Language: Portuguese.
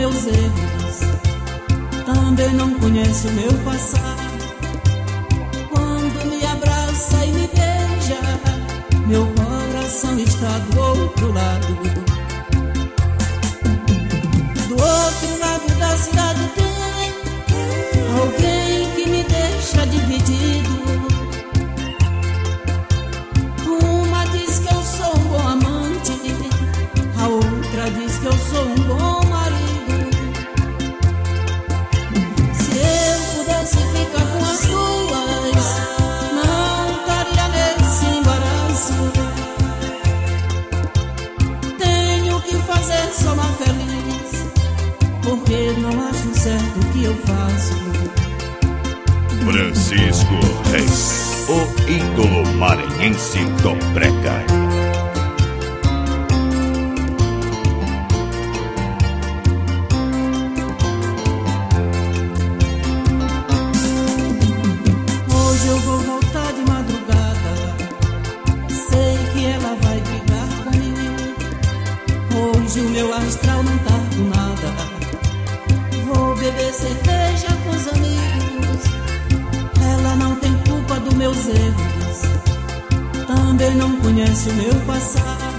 meus erros, também não conhece o meu passado. Quando me abraça e me beija, meu coração está do outro lado. Do outro lado da cidade tem alguém que me deixa dividido. Uma diz que eu sou um bom amante, a outra diz que eu sou um bom marido. Se eu pudesse ficar com as duas, não estaria nesse embaraço. Tenho que fazer só uma feliz, porque não acho certo o que eu faço. Francisco Reis, o ídolo maranhense do Breca. Hoje eu vou voltar de madrugada, sei que ela vai brigar comigo. Hoje o meu astral não tá com nada, vou beber cerveja com os amigos. Ela não tem culpa dos meus erros, também não conhece o meu passado.